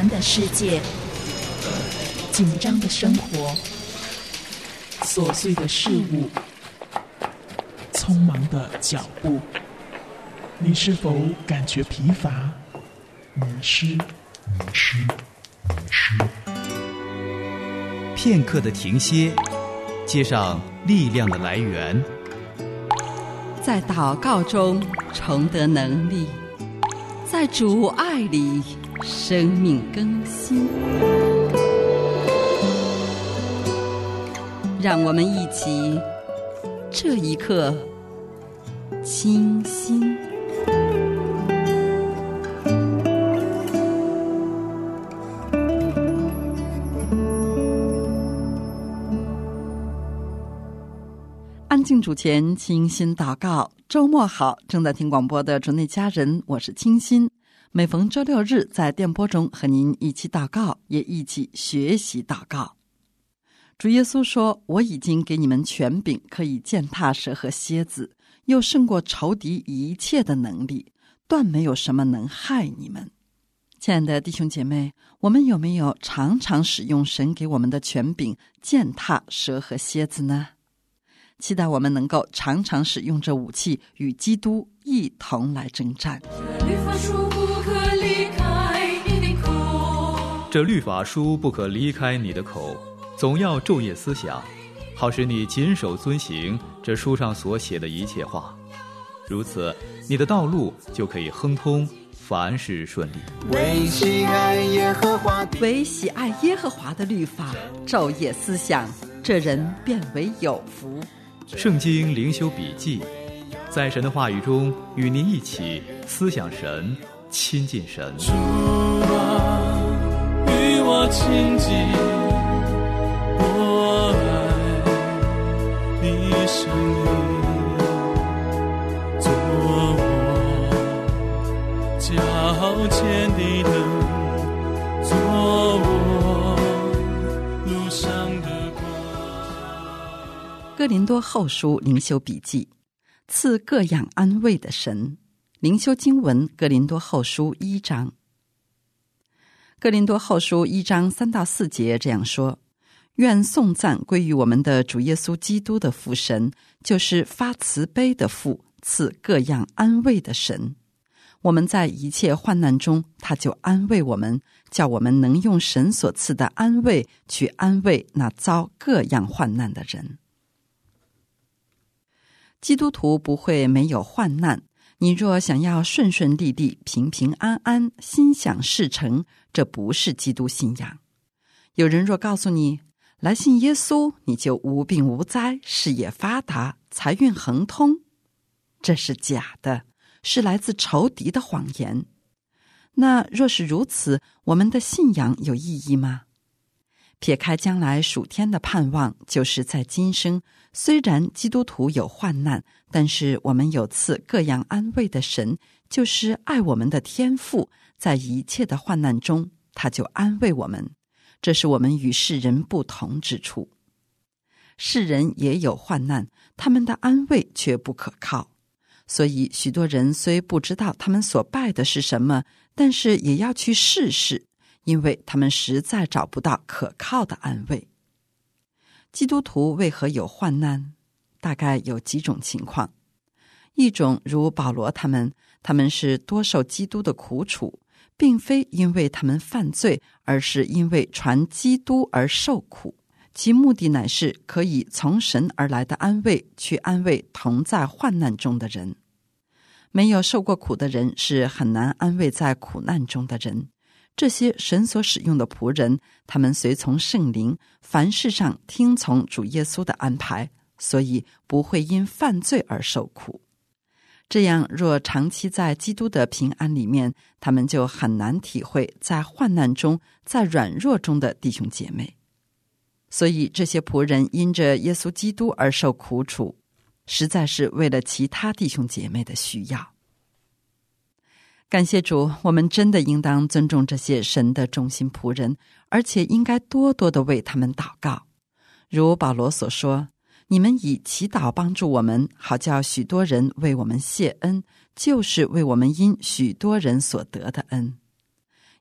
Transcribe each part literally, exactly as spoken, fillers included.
繁的世界，紧张的生活，琐碎的事物，匆忙的脚步，你是否感觉疲乏、迷失？迷失，迷失。 片刻的停歇，接上力量的来源， 在祷告中重得能力，在主爱里生命更新。让我们一起这一刻清心。安静主前，清心祷告。周末好，正在听广播的主内家人，我是清心。每逢周六日在电波中和您一起祷告，也一起学习祷告。主耶稣说，我已经给你们权柄，可以践踏蛇和蝎子，又胜过仇敌一切的能力，断没有什么能害你们。亲爱的弟兄姐妹，我们有没有常常使用神给我们的权柄践踏蛇和蝎子呢？期待我们能够常常使用这武器，与基督一同来征战。 律法书不可离开你的口， 这律法书不可离开你的口，总要昼夜思想，好使你谨守遵行这书上所写的一切话。如此，你的道路就可以亨通，凡事顺利。 为喜爱耶和华的， 为喜爱耶和华的律法，昼夜思想，这人便为有福。 圣经灵修笔记，在神的话语中与您一起思想神，亲近神。 主啊，与我亲近，我爱你声音，做我脚前的灯，做我路上的光。 哥林多后书灵修笔记，赐各样安慰的神。灵修经文，哥林多后书一章。哥林多后书一章三到四节这样说：愿颂赞归于我们的主耶稣基督的父神，就是发慈悲的父，赐各样安慰的神。我们在一切患难中，他就安慰我们，叫我们能用神所赐的安慰去安慰那遭各样患难的人。基督徒不会没有患难，你若想要顺顺利利、平平安安、心想事成，这不是基督信仰。有人若告诉你，来信耶稣，你就无病无灾，事业发达，财运亨通，这是假的，是来自仇敌的谎言。那若是如此，我们的信仰有意义吗？撇开将来属天的盼望，就是在今生，虽然基督徒有患难，但是我们有赐各样安慰的神，就是爱我们的天父，在一切的患难中，他就安慰我们。这是我们与世人不同之处。世人也有患难，他们的安慰却不可靠。所以许多人虽不知道他们所拜的是什么，但是也要去试试，因为他们实在找不到可靠的安慰。基督徒为何有患难？大概有几种情况。一种如保罗他们，他们是多受基督的苦楚，并非因为他们犯罪，而是因为传基督而受苦，其目的乃是可以从神而来的安慰，去安慰同在患难中的人。没有受过苦的人是很难安慰在苦难中的人。这些神所使用的仆人，他们随从圣灵，凡事上听从主耶稣的安排，所以不会因犯罪而受苦。这样若长期在基督的平安里面，他们就很难体会在患难中、在软弱中的弟兄姐妹。所以这些仆人因着耶稣基督而受苦楚，实在是为了其他弟兄姐妹的需要。感谢主，我们真的应当尊重这些神的忠心仆人，而且应该多多的为他们祷告。如保罗所说，你们以祈祷帮助我们，好叫许多人为我们谢恩，就是为我们因许多人所得的恩。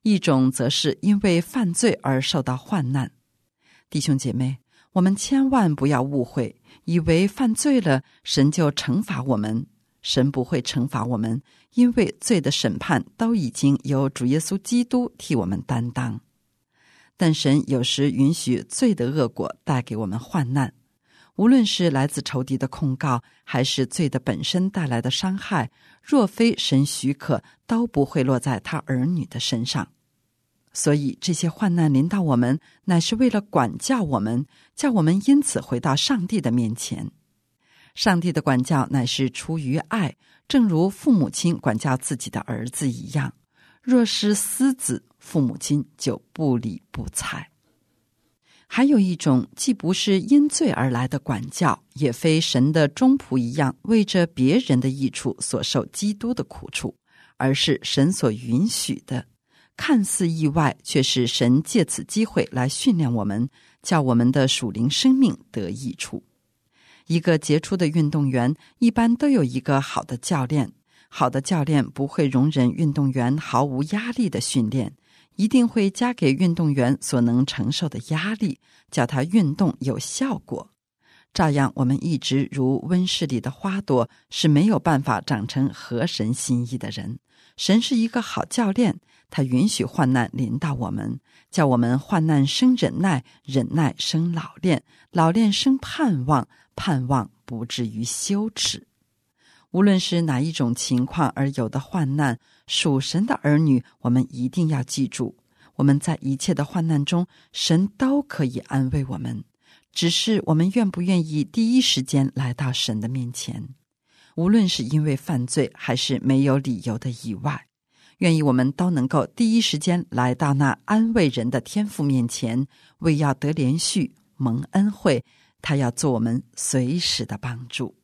一种则是因为犯罪而受到患难。弟兄姐妹，我们千万不要误会，以为犯罪了，神就惩罚我们。神不会惩罚我们，因为罪的审判都已经由主耶稣基督替我们担当。但神有时允许罪的恶果带给我们患难，无论是来自仇敌的控告，还是罪的本身带来的伤害，若非神许可，都不会落在他儿女的身上。所以这些患难临到我们，乃是为了管教我们，叫我们因此回到上帝的面前。上帝的管教乃是出于爱，正如父母亲管教自己的儿子一样。若是私子，父母亲就不理不睬。还有一种既不是因罪而来的管教，也非神的忠仆一样为着别人的益处所受基督的苦处，而是神所允许的，看似意外，却是神借此机会来训练我们，叫我们的属灵生命得益处。一个杰出的运动员一般都有一个好的教练，好的教练不会容忍运动员毫无压力的训练，一定会加给运动员所能承受的压力，叫他运动有效果。照样，我们一直如温室里的花朵，是没有办法长成合神心意的人。神是一个好教练，他允许患难临到我们，叫我们患难生忍耐，忍耐生老练，老练生盼望，盼望不至于羞耻。无论是哪一种情况而有的患难，属神的儿女，我们一定要记住，我们在一切的患难中，神都可以安慰我们，只是我们愿不愿意第一时间来到神的面前。无论是因为犯罪，还是没有理由的意外，愿意我们都能够第一时间来到那安慰人的天父面前，为要得连续蒙恩惠，他要做我们随时的帮助。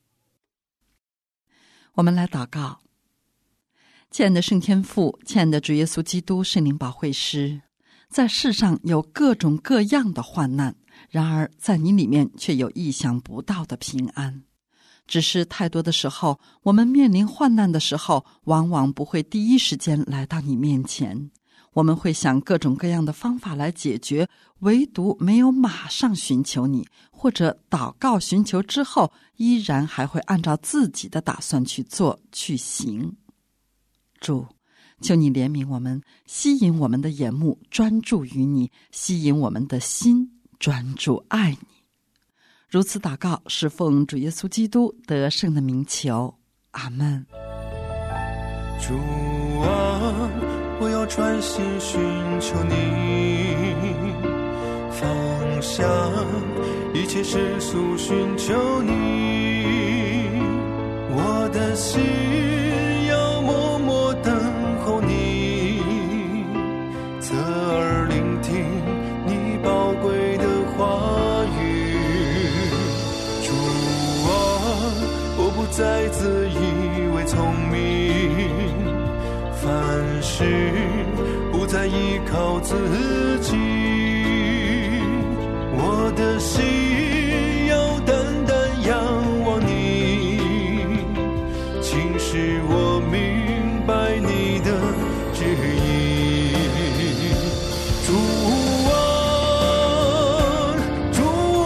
我们来祷告。亲爱的圣天父，亲爱的主耶稣基督圣灵保惠师，在世上有各种各样的患难，然而在你里面却有意想不到的平安。只是太多的时候，我们面临患难的时候，往往不会第一时间来到你面前，我们会想各种各样的方法来解决，唯独没有马上寻求你，或者祷告寻求之后，依然还会按照自己的打算去做去行。主，求你怜悯我们，吸引我们的眼目专注于你，吸引我们的心专注爱你。如此祷告，是奉主耶稣基督得胜的名求，阿们。 主啊，我要专心寻求你，放下一切世俗寻求你，我的心要默默等候你，侧耳聆听你宝贵的话语。主啊，我不再自以为聪明，凡事不再依靠自己，我的心要单单仰望你，请使我明白你的旨意。主啊，主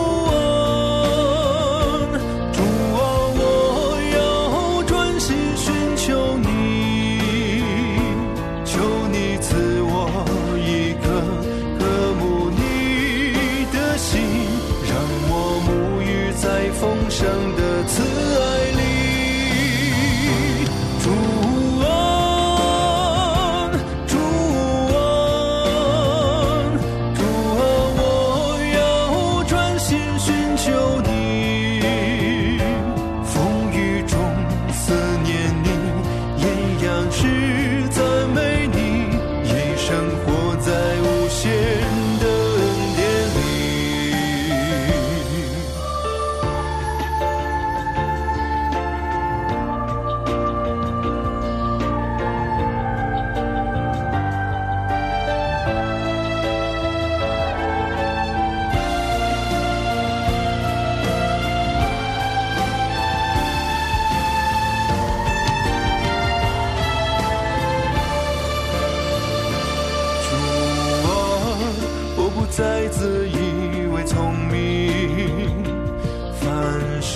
啊，主啊，我要专心寻求你，求你赐我一颗渴慕你的心，让我沐浴在丰盛的慈爱里。主啊，主啊，主啊，我要专心寻求你，风雨中思念你，艳阳时赞美你，一生活在无限的恩典里。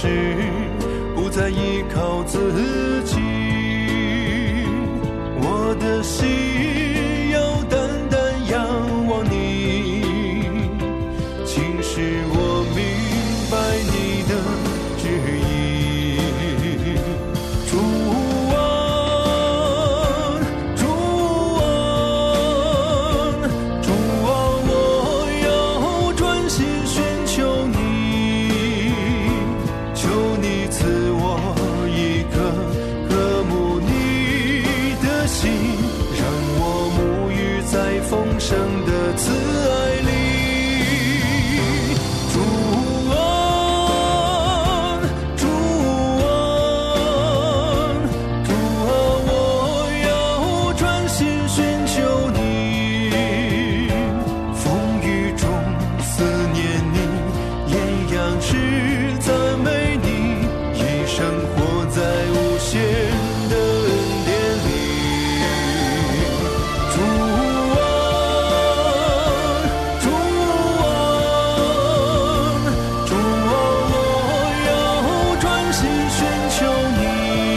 时，不再依靠自己，我的心要单单仰望你，请使我明白你的旨意。主啊，主啊，主啊，我要专心寻求你，求你赐我一颗渴慕你的心，让我沐浴在丰盛的慈爱里。主啊，主啊，主啊，我要专心寻求你，风雨中思念你，艳阳时赞美你，一生活在无限的恩典里。主啊，主啊，主啊，我要专心寻求你，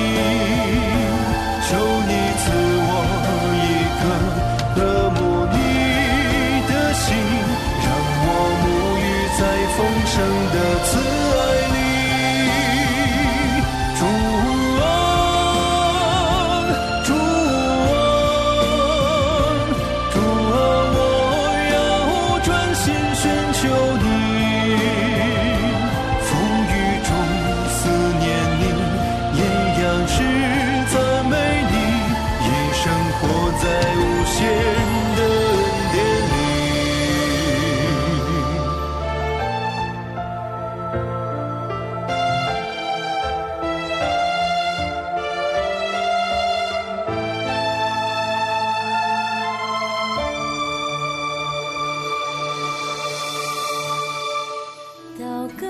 求你赐我一颗渴慕你的心，让我沐浴在丰盛的慈爱里。主啊，主啊，主啊，我要专心寻求你，风雨中思念你，艳阳时赞美你，一生活在无限的恩典里。 祷告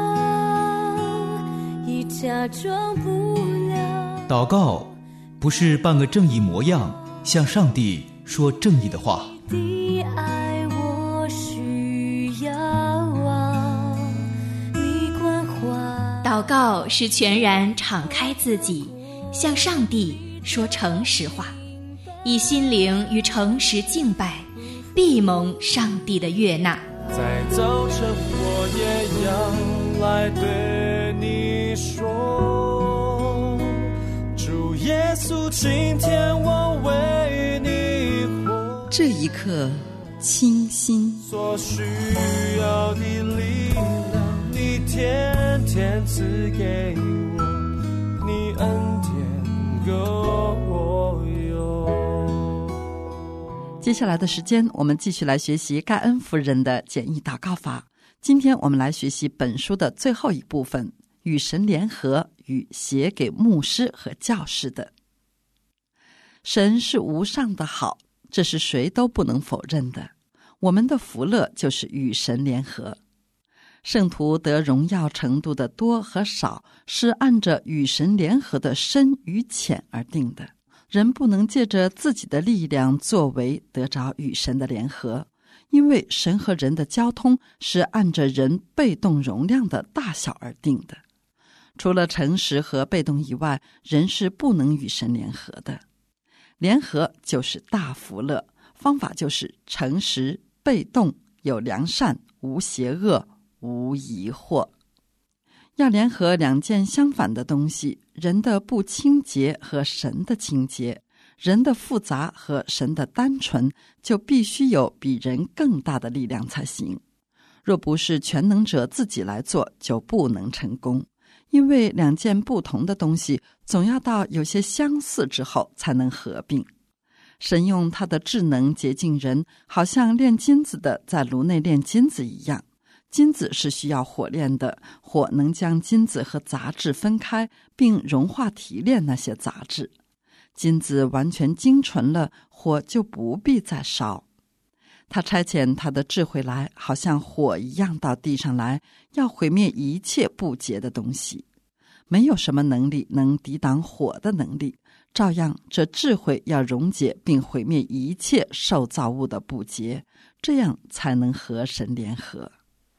已假装不了。 祷告不是扮个正义模样，向上帝说正义的话。 的爱我需要啊，你关怀。 祷告是全然敞开自己，向上帝说诚实话，以心灵与诚实敬拜，必蒙上帝的悦纳。 在早晨我也要来对你说，主耶稣，今天我为你活， 这一刻清新， 所需要的力量，你天天赐给我，你恩典够我用。 接下来的时间，我们继续来学习盖恩夫人的简易祷告法。今天我们来学习本书的最后一部分，与神联合与写给牧师和教士的。神是无上的好，这是谁都不能否认的。我们的福乐就是与神联合。圣徒得荣耀程度的多和少，是按着与神联合的深与浅而定的。人不能借着自己的力量作为得着与神的联合，因为神和人的交通是按着人被动容量的大小而定的。除了诚实和被动以外，人是不能与神联合的。联合就是大福乐，方法就是诚实、被动、有良善、无邪恶、无疑惑。要联合两件相反的东西，人的不清洁和神的清洁，人的复杂和神的单纯，就必须有比人更大的力量才行。若不是全能者自己来做，就不能成功。因为两件不同的东西，总要到有些相似之后才能合并。神用他的智能洁净人，好像炼金子的在炉内炼金子一样。金子是需要火炼的，火能将金子和杂质分开，并融化提炼那些杂质。金子完全精纯了，火就不必再烧。他差遣他的智慧来，好像火一样到地上来，要毁灭一切不洁的东西。没有什么能力能抵挡火的能力，照样这智慧要溶解并毁灭一切受造物的不洁，这样才能和神联合。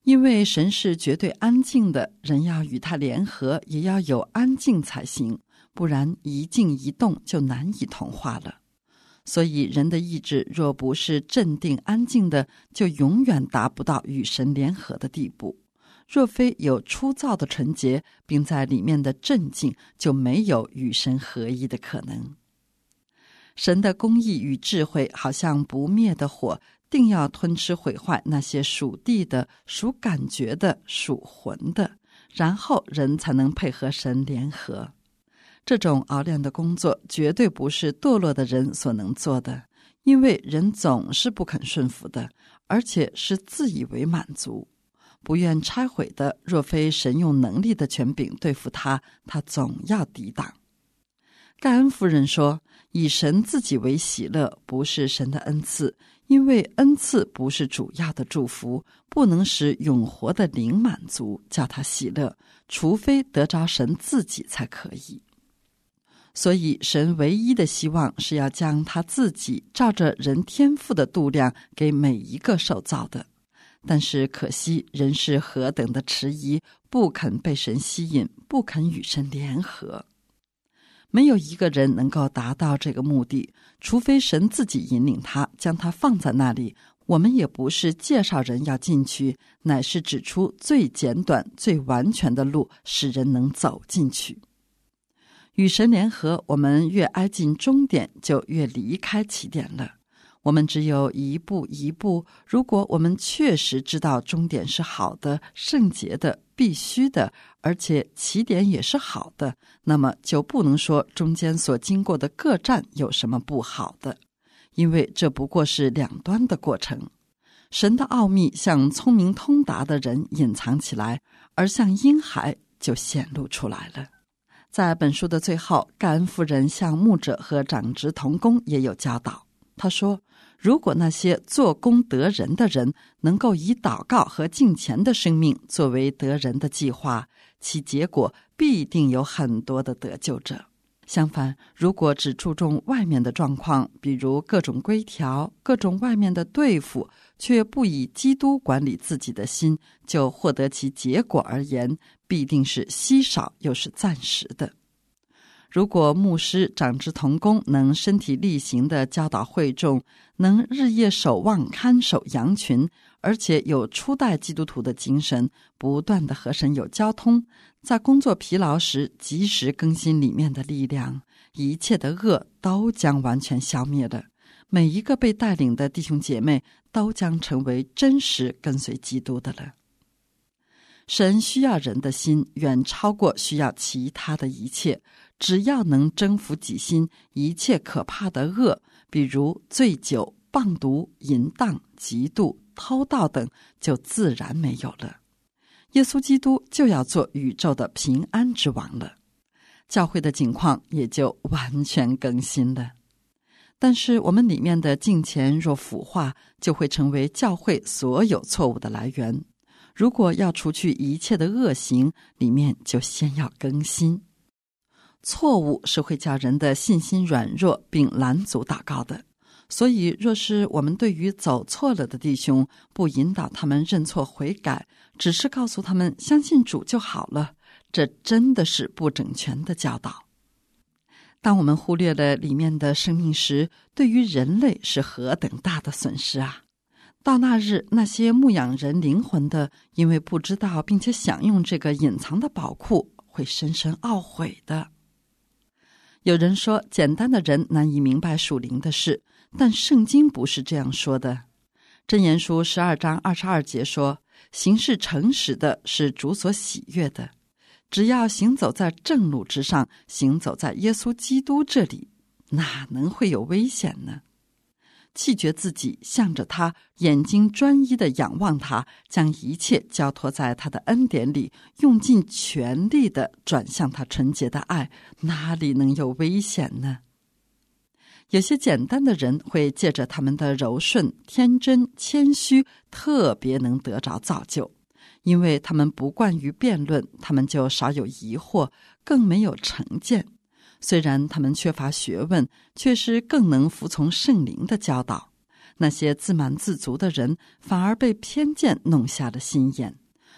因为神是绝对安静的，人要与他联合，也要有安静才行，不然一静一动就难以同化了。所以人的意志若不是镇定安静的，就永远达不到与神联合的地步。若非有初造的纯洁，并在里面的镇静，就没有与神合一的可能。神的公义与智慧好像不灭的火，定要吞吃毁坏那些属地的、属感觉的、属魂的，然后人才能配合神联合。这种熬炼的工作绝对不是堕落的人所能做的，因为人总是不肯顺服的，而且是自以为满足。不愿拆毁的，若非神用能力的权柄对付他，他总要抵挡。盖恩夫人说，以神自己为喜乐，不是神的恩赐，因为恩赐不是主要的祝福，不能使永活的灵满足，叫他喜乐，除非得着神自己才可以。所以神唯一的希望是要将他自己照着人天赋的度量给每一个受造的。但是可惜人是何等的迟疑，不肯被神吸引，不肯与神联合。没有一个人能够达到这个目的，除非神自己引领他，将他放在那里。我们也不是介绍人要进去，乃是指出最简短最完全的路，使人能走进去。与神联合，我们越挨近终点，就越离开起点了。我们只有一步一步，如果我们确实知道终点是好的、圣洁的、必须的，而且起点也是好的，那么就不能说中间所经过的各站有什么不好的，因为这不过是两端的过程。神的奥秘向聪明通达的人隐藏起来，而向婴孩就显露出来了。在本书的最后，盖恩夫人向牧者和长职同工也有教导。他说，如果那些做工得人的人能够以祷告和敬虔的生命作为得人的计划，其结果必定有很多的得救者。相反，如果只注重外面的状况，比如各种规条、各种外面的对付，却不以基督管理自己的心，就获得其结果而言，必定是稀少又是暂时的。如果牧师长职同工能身体力行地教导会众，能日夜守望看守羊群，而且有初代基督徒的精神，不断地和神有交通，在工作疲劳时及时更新里面的力量，一切的恶都将完全消灭了。每一个被带领的弟兄姐妹都将成为真实跟随基督的了。神需要人的心远超过需要其他的一切，只要能征服己心，一切可怕的恶，比如醉酒、棒毒、淫荡、嫉妒、偷盗等，就自然没有了。耶稣基督就要做宇宙的平安之王了，教会的景况也就完全更新了。但是我们里面的敬虔若腐化，就会成为教会所有错误的来源。如果要除去一切的恶行，里面就先要更新。错误是会叫人的信心软弱并拦阻祷告的，所以若是我们对于走错了的弟兄不引导他们认错悔改，只是告诉他们相信主就好了，这真的是不整全的教导。当我们忽略了里面的生命时，对于人类是何等大的损失啊！到那日，那些牧养人灵魂的，因为不知道并且享用这个隐藏的宝库，会深深懊悔的。有人说，简单的人难以明白属灵的事，但圣经不是这样说的。箴言书十二章二十二节说，行事诚实的是主所喜悦的。只要行走在正路之上，行走在耶稣基督这里，哪能会有危险呢？弃绝自己，向着他，眼睛专一地仰望他，将一切交托在他的恩典里，用尽全力地转向他纯洁的爱，哪里能有危险呢？有些简单的人会借着他们的柔顺、天真、谦虚，特别能得着造就。因为他们不惯于辩论，他们就少有疑惑，更没有成见。虽然他们缺乏学问，却是更能服从圣灵的教导。那些自满自足的人，反而被偏见弄瞎了心眼。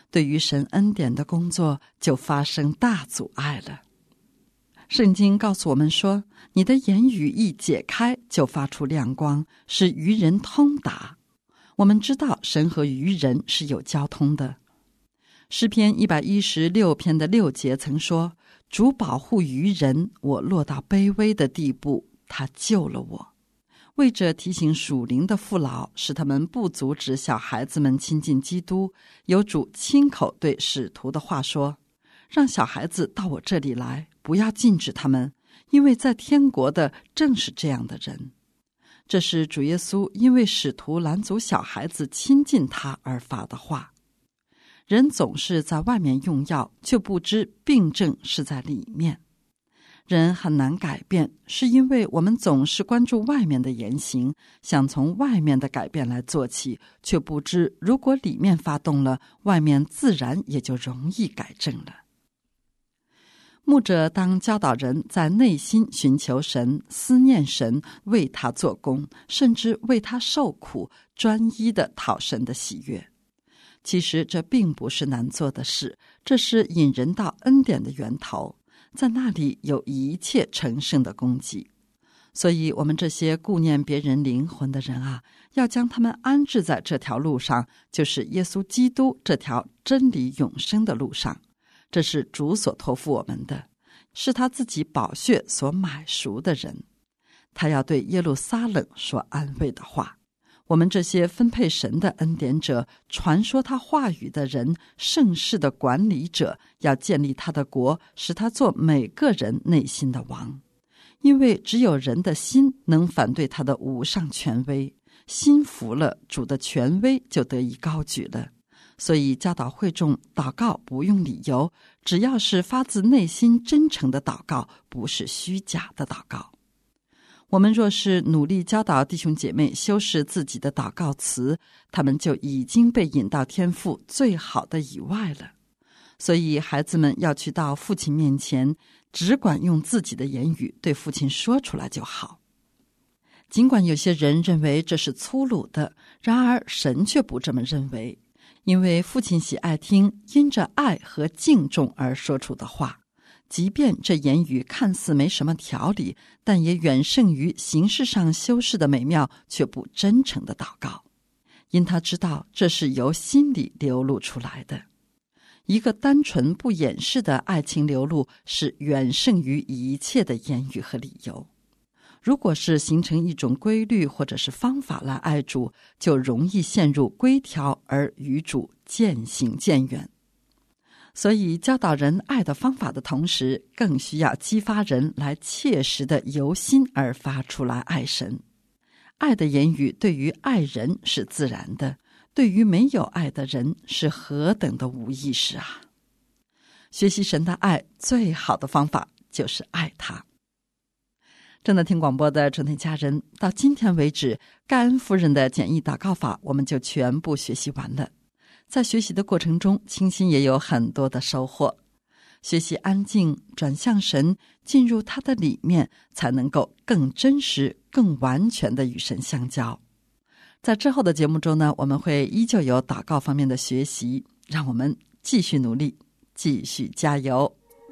对于神恩典的工作就发生大阻碍了。圣经告诉我们说，你的言语一解开，就发出亮光，使愚人通达。我们知道神和愚人是有交通的。诗篇一百一十六篇的六节曾说，主保护愚人，我落到卑微的地步，他救了我。为着提醒属灵的父老，使他们不阻止小孩子们亲近基督，有主亲口对使徒的话说，让小孩子到我这里来，不要禁止他们，因为在天国的正是这样的人。这是主耶稣因为使徒拦阻小孩子亲近他而发的话。人总是在外面用药，却不知病症是在里面。人很难改变，是因为我们总是关注外面的言行，想从外面的改变来做起，却不知如果里面发动了，外面自然也就容易改正了。牧者当教导人在内心寻求神，思念神，为他做工，甚至为他受苦，专一地讨神的喜悦。其实这并不是难做的事，这是引人到恩典的源头，在那里有一切成圣的供给。所以我们这些顾念别人灵魂的人啊，要将他们安置在这条路上，就是耶稣基督这条真理永生的路上。这是主所托付我们的，是他自己宝血所买赎的人。他要对耶路撒冷说安慰的话。我们这些分配神的恩典者，传说他话语的人，盛世的管理者，要建立他的国，使他做每个人内心的王。因为只有人的心能反对他的无上权威，心服了，主的权威就得以高举了。所以教导会众祷告不用理由，只要是发自内心真诚的祷告，不是虚假的祷告。我们若是努力教导弟兄姐妹修饰自己的祷告词，他们就已经被引到天父最好的以外了。所以孩子们要去到父亲面前，只管用自己的言语对父亲说出来就好。尽管有些人认为这是粗鲁的，然而神却不这么认为，因为父亲喜爱听因着爱和敬重而说出的话，即便这言语看似没什么条理，但也远胜于形式上修饰的美妙却不真诚的祷告，因他知道这是由心里流露出来的。一个单纯不掩饰的爱情流露，是远胜于一切的言语和理由。如果是形成一种规律或者是方法来爱主，就容易陷入规条而与主渐行渐远。所以教导人爱的方法的同时，更需要激发人来切实的由心而发出来爱神。爱的言语对于爱人是自然的，对于没有爱的人是何等的无意识啊！学习神的爱最好的方法就是爱他。正在听广播的主内家人，到今天为止，盖恩夫人的简易祷告法我们就全部学习完了。在学习的过程中，清心也有很多的收获。学习安静，转向神，进入他的里面，才能够更真实、更完全的与神相交。在之后的节目中呢，我们会依旧有祷告方面的学习，让我们继续努力，继续加油。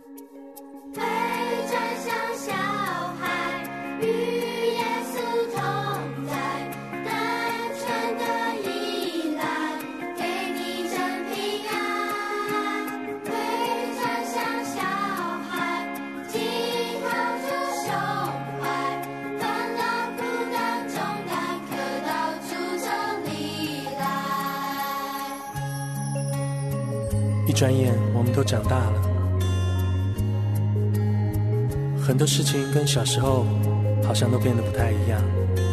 一转眼我们都长大了，很多事情跟小时候好像都变得不太一样。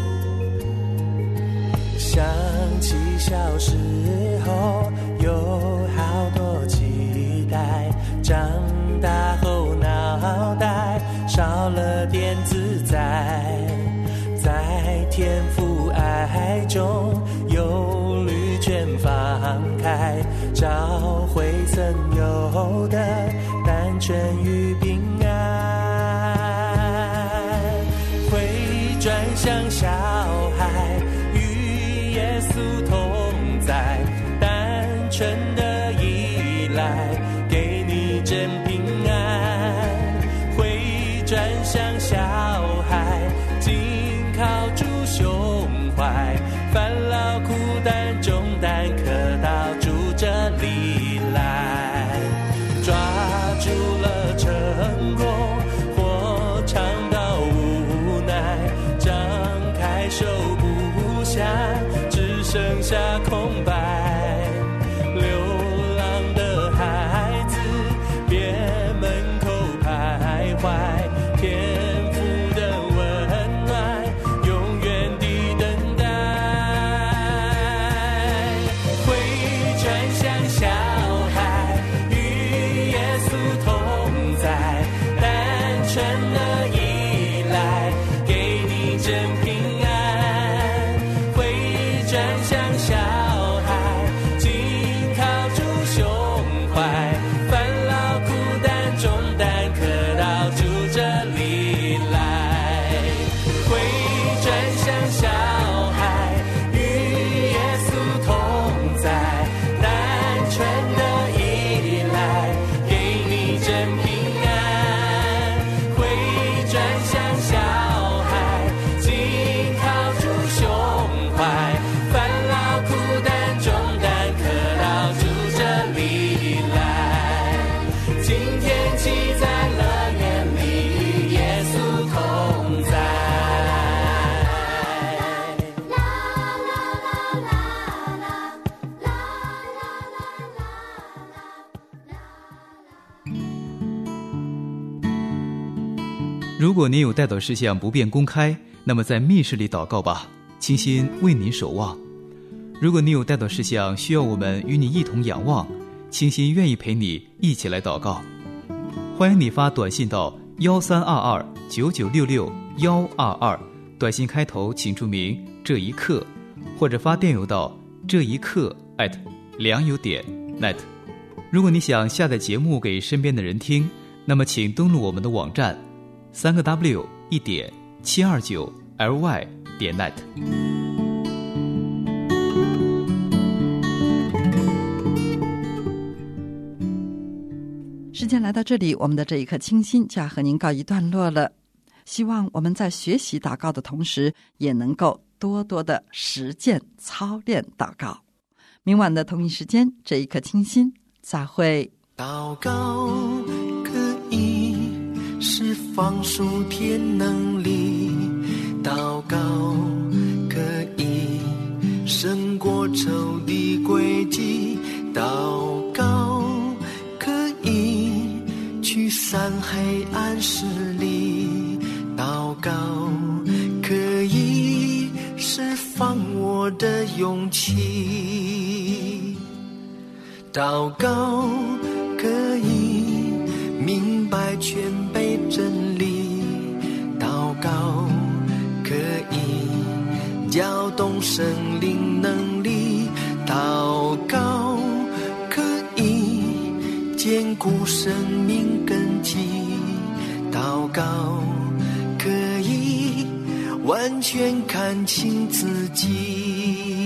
想起小时候有好多期待，长大后脑袋少了点自在，在天父爱中忧虑全放开，找回曾有的单纯与平安，会转向小孩，与耶稣同在，单纯的依靠主胸怀，烦劳苦担重担可到主这里来，抓住了成功或尝到无奈，张开手不下，只剩下空白，流浪的孩子别门口徘徊，天父的温暖永远地等待，会转向小孩与耶稣同在，单纯的依赖给你真平安，会转向小孩紧靠主胸怀，烦劳苦担重担可到主这里来，会转向小孩与耶稣同在，单纯的依赖给你真平安，会转向小孩紧靠主胸怀，烦劳苦担重担可到主这里来，今天起在乐园里与耶稣同在。 如果您有代祷事项不便公开，那么在密室里祷告吧，清心为您守望。如果你有代祷事项需要我们与你一同仰望，清心愿意陪你一起来祷告。欢迎你发短信到幺三二二九九六六幺二二，短信开头请注明这一刻，或者发电邮到这一刻 at 良友点 net。如果你想下载节目给身边的人听，那么请登录我们的网站三个 W 一点七二九 L Y 点 net。 时间来到这里，我们的这一刻清心就要和您告一段落了。希望我们在学习祷告的同时，也能够多多的实践操练祷告。明晚的同一时间，这一刻清心再会。 祷告可以释放属天能力，祷告可以胜过仇敌诡计，祷告可以驱散黑暗势力，祷告可以释放我的勇气，祷告可以明白全备真理，祷告可以搅动生灵能力，祷告可以坚固生命根基，祷告可以完全看清自己。